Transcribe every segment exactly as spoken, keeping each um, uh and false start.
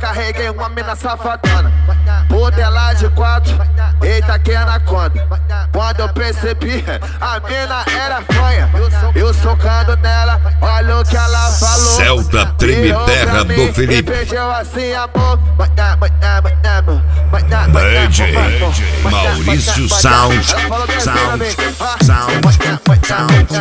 carreguei uma mina safadona. Por dela de quatro, eita que é na conta. Quando eu percebi, a mina era fanha. Eu socando nela, olha o que ela falou. Celta treme terra do Felipe. Assim, amor. D J Maurício Sound, Sound, Sound, Sound.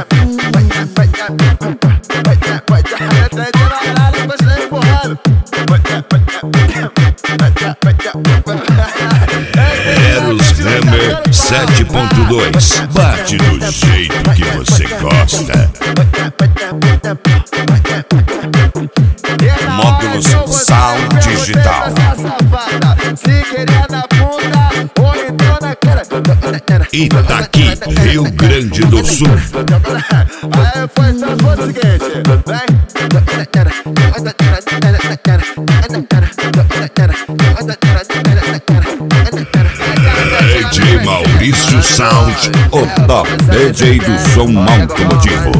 Eros Hammer sete ponto dois. Bate do jeito que você gosta. Módulos Sound Digital. Itaqui, Rio Grande do Sul. Aí foi só o seguinte, D J Maurício Sound, o top D J do som automotivo.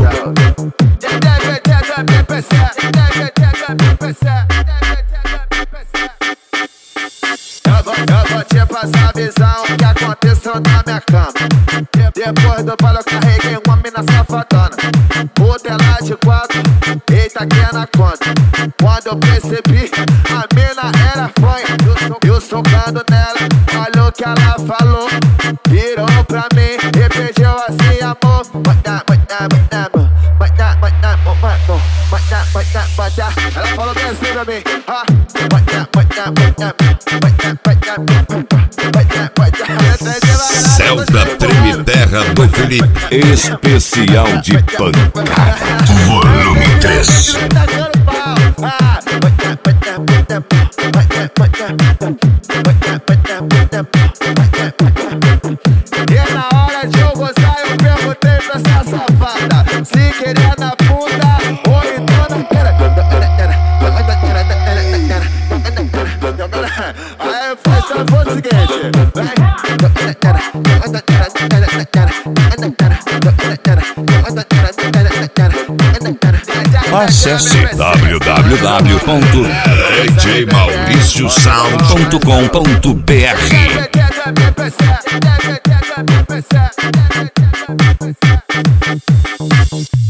Eu vou te passar a visão que aconteceu na minha cama. Depois do baile eu carreguei uma mina safadona. Por dela de quatro, eita que é na conta. Quando eu percebi, a mina era fanha. Eu socando nela, olha o que ela falou. Virou pra mim e pediu assim, amor. Ela falou bem assim pra mim. Celta treme terra do Felipe. Especial de pancada. Volume três. E na hora de eu gozar eu perguntei pra essa safada se queria na bunda ou então na cara. Aí foi só o seguinte, acesse w w w ponto d j mauricio sound ponto com ponto b r.